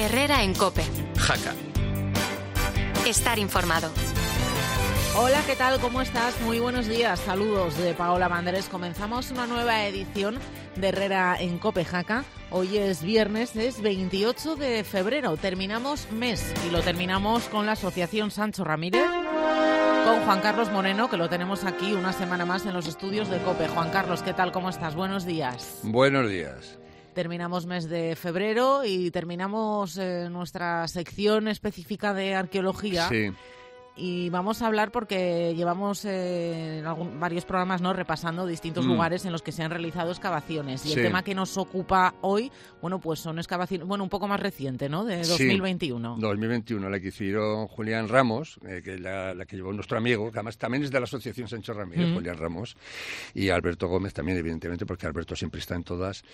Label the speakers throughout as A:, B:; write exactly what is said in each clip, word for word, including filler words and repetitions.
A: Herrera en COPE.
B: Jaca.
A: Estar informado.
C: Hola, ¿qué tal? ¿Cómo estás? Muy buenos días. Saludos de Paola Banderes. Comenzamos una nueva edición de Herrera en COPE Jaca. Hoy es viernes, es veintiocho de febrero. Terminamos mes y lo terminamos con la Asociación Sancho Ramírez, con Juan Carlos Moreno, que lo tenemos aquí una semana más en los estudios de COPE. Juan Carlos, ¿qué tal? ¿Cómo estás? Buenos días.
B: Buenos días.
C: Terminamos mes de febrero y terminamos eh, nuestra sección específica de arqueología.
B: Sí.
C: Y vamos a hablar porque llevamos eh, algún, varios programas no repasando distintos mm. lugares en los que se han realizado excavaciones. Y sí. el tema que nos ocupa hoy, bueno, pues son excavaciones, bueno, un poco más reciente, ¿no? De dos mil veintiuno.
B: Sí, dos mil veintiuno, la que hicieron Julián Ramos, eh, que la, la que llevó nuestro amigo, que además también es de la Asociación Sancho Ramírez, mm. Julián Ramos, y Alberto Gómez también, evidentemente, porque Alberto siempre está en todas.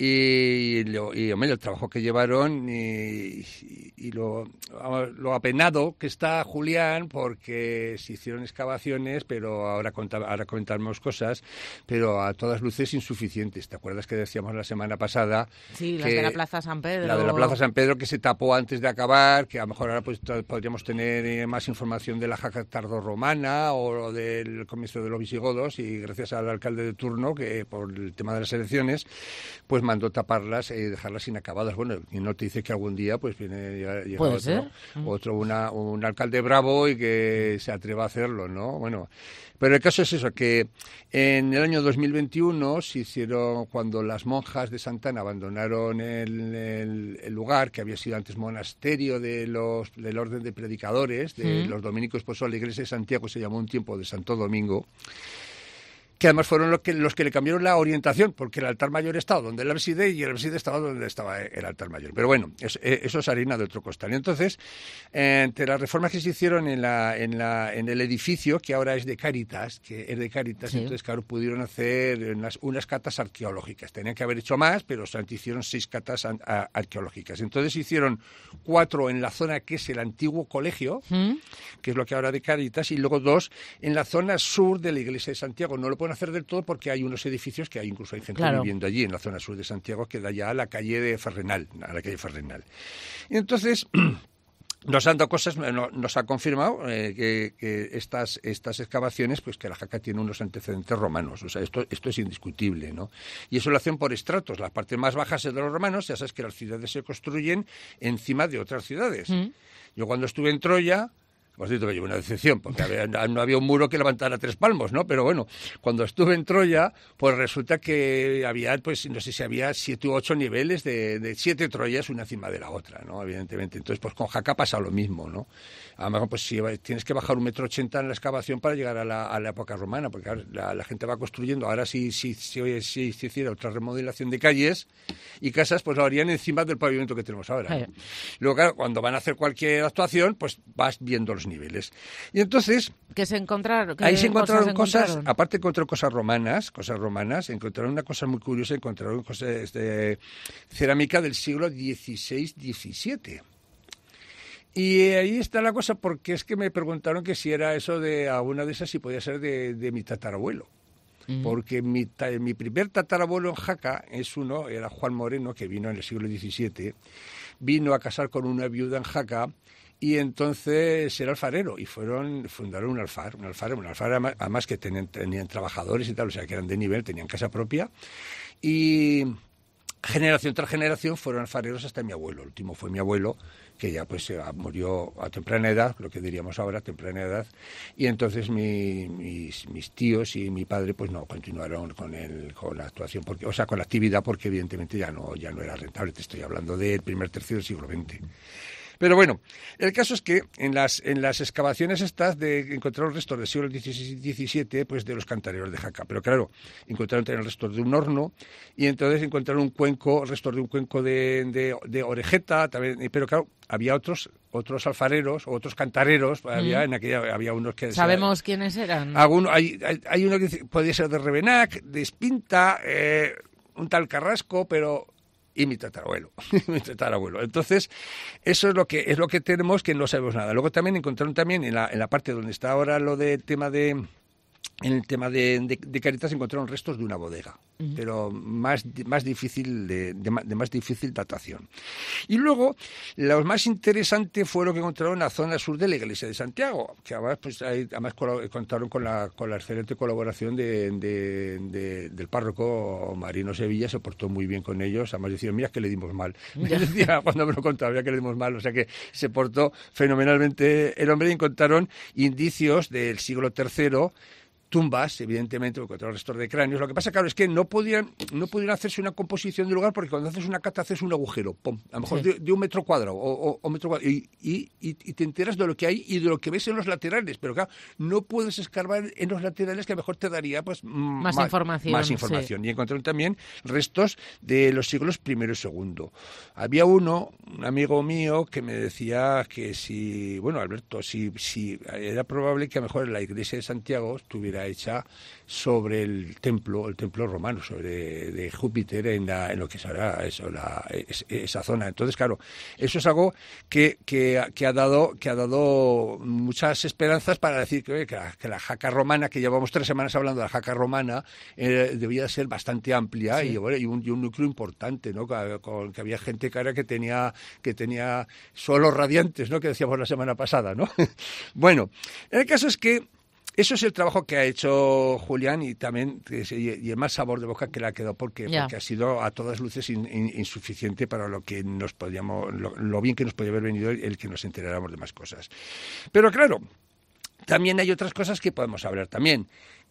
B: Y, lo, y hombre, el trabajo que llevaron y, y, y lo, lo apenado que está Julián, porque se hicieron excavaciones, pero ahora, conta, ahora comentamos cosas, pero a todas luces insuficientes. ¿Te acuerdas que decíamos la semana pasada?
C: Sí,
B: que
C: las de la Plaza San Pedro.
B: La de la Plaza San Pedro, que se tapó antes de acabar, que a lo mejor ahora pues, podríamos tener eh, más información de la jaca tardorromana o del comienzo de los visigodos, y gracias al alcalde de turno, que por el tema de las elecciones, pues mandó taparlas y eh, dejarlas inacabadas. Bueno, y no te dice que algún día pues viene llega, llega
C: ¿Puede
B: otro,
C: ser?
B: otro una, un alcalde bravo y que se atreva a hacerlo, ¿no? Bueno, pero el caso es eso, que en el año dos mil veintiuno se hicieron, cuando las monjas de Santana abandonaron el, el, el lugar, que había sido antes monasterio de los, del orden de predicadores, de ¿Mm? los dominicos, pues la iglesia de Santiago se llamó un tiempo de Santo Domingo, que además fueron los que, los que le cambiaron la orientación, porque el altar mayor estaba donde el ábside y el ábside estaba donde estaba el altar mayor. Pero bueno, eso, eso es harina de otro costal. Entonces, entre las reformas que se hicieron en, la, en, la, en el edificio, que ahora es de Cáritas, que es de Cáritas, sí. entonces, claro, pudieron hacer unas, unas catas arqueológicas. Tenían que haber hecho más, pero se hicieron seis catas a, a, arqueológicas. Entonces hicieron cuatro en la zona que es el antiguo colegio, ¿Mm? que es lo que ahora de Cáritas, y luego dos en la zona sur de la iglesia de Santiago. No lo pueden hacer del todo porque hay unos edificios que hay, incluso hay gente claro. viviendo allí en la zona sur de Santiago, que da ya a la calle de Ferrenal, a la calle Ferrenal. Y entonces nos han dado cosas, nos ha confirmado eh, que, que estas estas excavaciones, pues que la jaca tiene unos antecedentes romanos, o sea, esto esto es indiscutible, ¿no? Y eso lo hacen por estratos. Las partes más bajas es de los romanos, ya sabes que las ciudades se construyen encima de otras ciudades. ¿Mm? Yo cuando estuve en Troya, os digo que llevo una decepción, porque había, no había un muro que levantara tres palmos, ¿no? Pero bueno, cuando estuve en Troya, pues resulta que había, pues no sé si había siete u ocho niveles de, de siete Troyas una encima de la otra, ¿no? Evidentemente. Entonces, pues con Jaca pasa lo mismo, ¿no? A lo mejor, pues si tienes que bajar un metro ochenta en la excavación para llegar a la, a la época romana, porque claro, la, la gente va construyendo. Ahora sí, sí, sí, sí, si hiciera otra remodelación de calles y casas, pues lo harían encima del pavimento que tenemos ahora, ¿no? Luego, claro, cuando van a hacer cualquier actuación, pues vas viendo los niveles. Y entonces
C: ¿Qué se encontraron? ¿Qué
B: ahí se encontraron cosas,
C: encontraron?
B: aparte encontraron cosas romanas, cosas romanas, encontraron una cosa muy curiosa, encontraron cosas de cerámica del siglo dieciséis diecisiete. Y ahí está la cosa, porque es que me preguntaron que si era eso de alguna de esas, si podía ser de, de mi tatarabuelo. Uh-huh. Porque mi, ta, mi primer tatarabuelo en Jaca es uno, era Juan Moreno, que vino en el siglo diecisiete, vino a casar con una viuda en Jaca, y entonces era alfarero, y fueron fundaron un alfar, un alfar, un alfar además que tenían, tenían trabajadores y tal, o sea que eran de nivel, tenían casa propia, y generación tras generación fueron alfareros hasta mi abuelo. El último fue mi abuelo, que ya pues murió a temprana edad, lo que diríamos ahora, a temprana edad, y entonces mi, mis, mis tíos y mi padre pues no continuaron con el, con la actuación, porque, o sea, con la actividad, porque evidentemente ya no, ya no era rentable. Te estoy hablando del primer tercio del siglo veinte. Pero bueno, el caso es que en las en las excavaciones estas de encontraron restos del siglo dieciséis diecisiete, pues de los cantareros de Jaca. Pero claro, encontraron también restos de un horno, y entonces encontraron un cuenco, restos de un cuenco de, de, de orejeta, también, pero claro, había otros otros alfareros o otros cantareros, había mm. en aquella había unos que
C: ¿sabemos decían, quiénes eran?
B: Alguno, hay, hay, hay uno que podía ser de Revenac, de Espinta, eh, un tal Carrasco, pero y mi tatarabuelo, mi tatarabuelo. Entonces, eso es lo que es lo que tenemos, que no sabemos nada. Luego también encontraron también en la en la parte donde está ahora lo del tema de en el tema de, de, de Caritas encontraron restos de una bodega, uh-huh. pero más, más difícil de, de, de más difícil datación. Y luego, lo más interesante fue lo que encontraron en la zona sur de la iglesia de Santiago, que además, pues, ahí, además contaron con la, con la excelente colaboración de, de, de, del párroco Marino Sevilla, se portó muy bien con ellos, además decían, mira que le dimos mal. Me decía cuando me lo contaba, mira que le dimos mal, o sea que se portó fenomenalmente el hombre, y encontraron indicios del siglo tercero, tumbas, evidentemente, porque encontraron restos de cráneos. Lo que pasa, claro, es que no podían, no podían hacerse una composición del lugar, porque cuando haces una cata haces un agujero, pum, a lo mejor sí. de, de un metro cuadrado, o, o, o metro cuadrado, y, y, y, y te enteras de lo que hay y de lo que ves en los laterales, pero claro, no puedes escarbar en los laterales, que a lo mejor te daría pues
C: más,
B: más
C: información.
B: Más información.
C: Sí.
B: Y encontraron también restos de los siglos primero y segundo. Había uno, un amigo mío, que me decía que si, bueno, Alberto, si, si era probable que a lo mejor la iglesia de Santiago estuviera hecha sobre el templo, el templo romano, sobre de Júpiter en, la, en lo que será eso, la, es, esa zona. Entonces, claro, eso es algo que, que, que ha dado que ha dado muchas esperanzas para decir que, que, la, que la jaca romana, que llevamos tres semanas hablando de la jaca romana, eh, debía ser bastante amplia, sí. y, bueno, y, un, y un núcleo importante, ¿no? Que, con, que había gente cara que tenía que tenía suelos radiantes, ¿no? Que decíamos la semana pasada, ¿no? Bueno, el caso es que eso es el trabajo que ha hecho Julián, y también y el más sabor de boca que le ha quedado, porque, porque ha sido a todas luces in, in, insuficiente para lo que nos podíamos, lo, lo bien que nos podía haber venido el, el que nos enteráramos de más cosas. Pero claro, también hay otras cosas que podemos hablar también,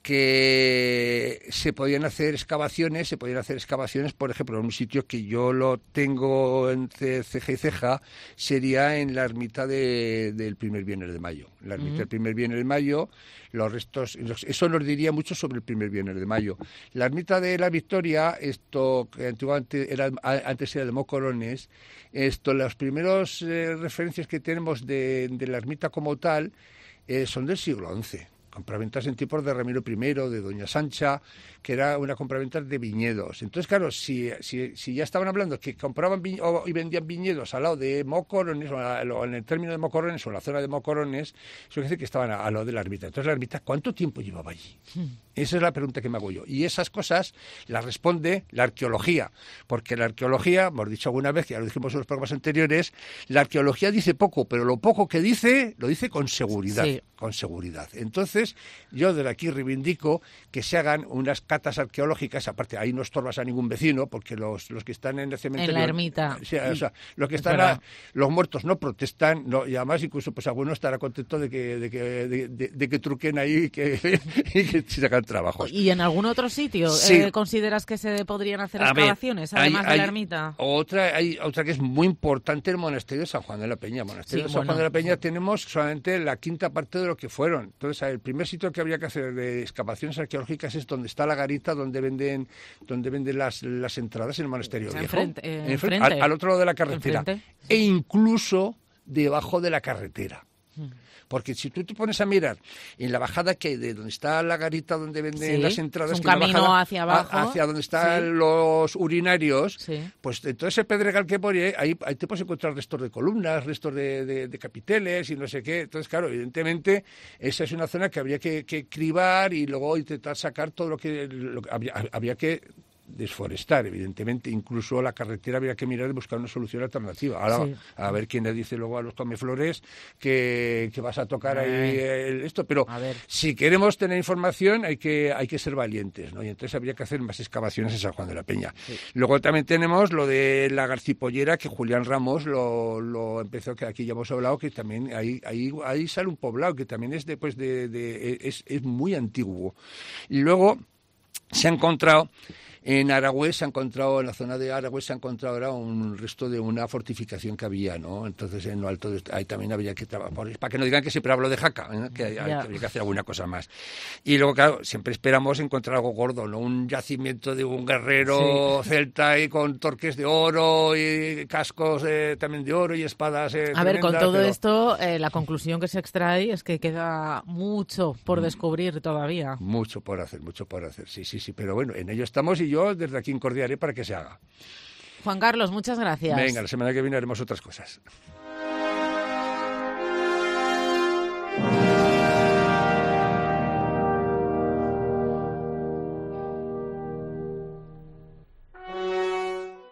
B: que se podían hacer excavaciones, se podían hacer excavaciones, por ejemplo, en un sitio que yo lo tengo entre ceja y ceja, sería en la ermita de, del primer viernes de mayo. La ermita uh-huh. del primer viernes de mayo, los restos, eso nos diría mucho sobre el primer viernes de mayo. La ermita de la Victoria, esto que antiguamente era, antes era de Mocorones, esto, las primeras eh, referencias que tenemos de, de la ermita como tal, eh, son del siglo once. Compraventas en tiempos de Ramiro primero, de Doña Sancha, que era una compraventa de viñedos. Entonces, claro, si, si, si ya estaban hablando que compraban vi- o, y vendían viñedos al lado de Mocorones, o, a, o en el término de Mocorones, o en la zona de Mocorones, eso quiere decir que estaban al lado de la ermita. Entonces, la ermita, ¿cuánto tiempo llevaba allí? Hmm. Esa es la pregunta que me hago yo. Y esas cosas las responde la arqueología, porque la arqueología, hemos dicho alguna vez, que ya lo dijimos en los programas anteriores, la arqueología dice poco, pero lo poco que dice, lo dice con seguridad. Sí. Con seguridad. Entonces, yo desde aquí reivindico que se hagan unas catas arqueológicas, aparte ahí no estorbas a ningún vecino, porque los, los que están en el cementerio...
C: En la ermita.
B: O sea, o sea los que están a, los muertos no protestan, no, y además incluso pues alguno estará contento de que de que, de, de, de que truquen ahí y que, y que se hagan trabajos.
C: ¿Y en algún otro sitio
B: sí.
C: eh, consideras que se podrían hacer a excavaciones, ver, además hay, de la ermita?
B: Otra, hay otra que es muy importante, el monasterio de San Juan de la Peña. El monasterio sí, de San bueno, Juan de la Peña sí. tenemos solamente la quinta parte de lo que fueron. Entonces, el primer sitio que habría que hacer de excavaciones arqueológicas es donde está la garita, donde venden donde venden las, las entradas en el monasterio viejo.
C: Enfrente, eh,
B: enfrente, enfrente. Al, al otro lado de la carretera. Enfrente. E incluso debajo de la carretera. Hmm. Porque si tú te pones a mirar en la bajada que hay de donde está la garita donde venden sí, las entradas,
C: un
B: que
C: camino
B: bajada,
C: hacia abajo,
B: a, hacia donde están sí. los urinarios, sí. pues en todo ese pedregal que pone, ahí, ahí te puedes encontrar restos de columnas, restos de, de, de capiteles y no sé qué. Entonces, claro, evidentemente, esa es una zona que habría que, que cribar y luego intentar sacar todo lo que, lo que habría, habría que desforestar, evidentemente, incluso la carretera habría que mirar y buscar una solución alternativa. Ahora, sí. a ver quién le dice luego a los comeflores que, que vas a tocar ahí el, esto, pero si queremos tener información hay que hay que ser valientes, ¿no? Y entonces habría que hacer más excavaciones en San Juan de la Peña. Sí. Luego también tenemos lo de la Garcipollera, que Julián Ramos lo, lo empezó, que aquí ya hemos hablado, que también ahí ahí, ahí sale un poblado que también es después de, de es, es muy antiguo. Y luego se ha encontrado en Aragüés, se ha encontrado, en la zona de Aragüés se ha encontrado ahora un resto de una fortificación que había, ¿no? Entonces en lo alto de, ahí también habría que trabajar, para que no digan que siempre hablo de Jaca, ¿eh? que, hay, yeah. que habría que hacer alguna cosa más. Y luego, claro, siempre esperamos encontrar algo gordo, ¿no? Un yacimiento de un guerrero sí. celta y con torques de oro y cascos eh, también de oro y espadas eh,
C: A ver, con todo
B: pero...
C: esto, eh, la conclusión que se extrae es que queda mucho por descubrir todavía.
B: Mucho por hacer, mucho por hacer, sí, sí, sí, pero bueno, en ello estamos y yo desde aquí incordiaré para que se haga.
C: Juan Carlos, muchas gracias.
B: Venga, la semana que viene haremos otras cosas.